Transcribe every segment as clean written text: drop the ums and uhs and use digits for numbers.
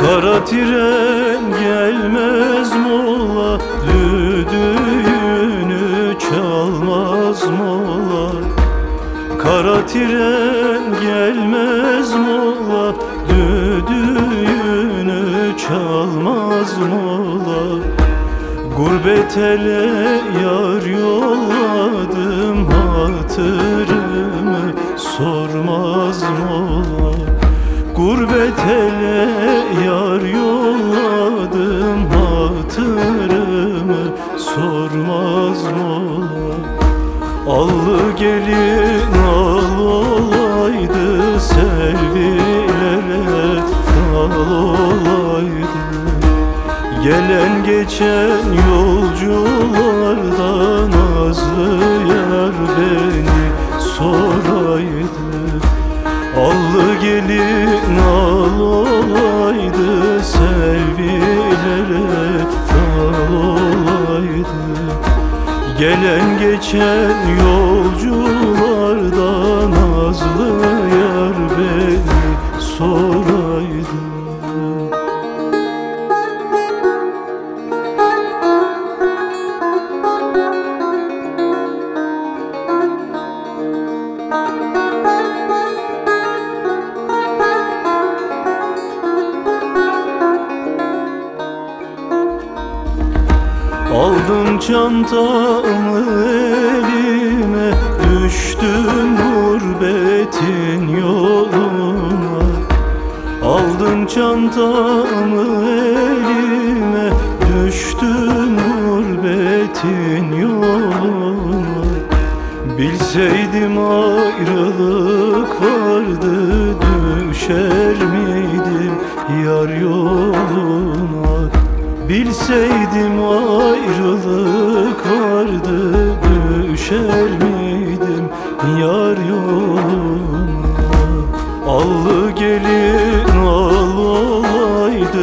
Kara tren gelmez mola, düdüğünü çalmaz mola. Kara tren gelmez mola, düdüğünü çalmaz mola. Gurbet ele yar yolladım, hatırımı sormaz mola. Gurbet ele yar yolladım, hatırımı sormaz mola. Allı gelin al olaydı, selvilere dal olaydı. Gelen geçen yolculardan nazlı yar beni soraydı. Allı gelin al olaydı, selvilere dal olaydı. Gelen geçen yolculardan nazlı yar beni soraydı. Aldım çantamı elime, düştüm gurbetin yoluna. Aldım çantamı elime, düştüm gurbetin yoluna. Bilseydim ayrılık vardı, düşer miydim yar yoluna. Bilseydim ayrılık vardı, düşer miydim yar yoluna. Allı gelin al olaydı,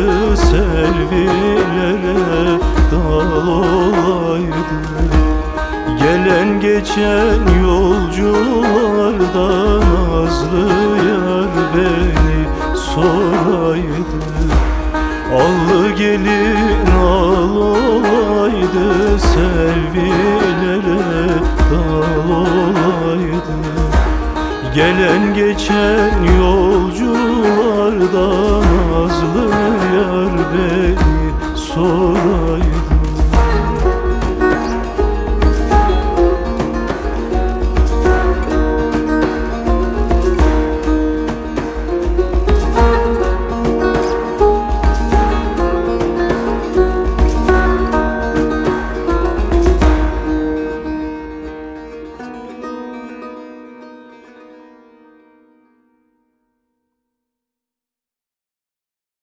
selvilere dal olaydı. Gelen geçen yolculardan nazlı yar beni soraydı. Allı gelin al olaydı, selvilere dal olaydı. Gelen geçen yolcu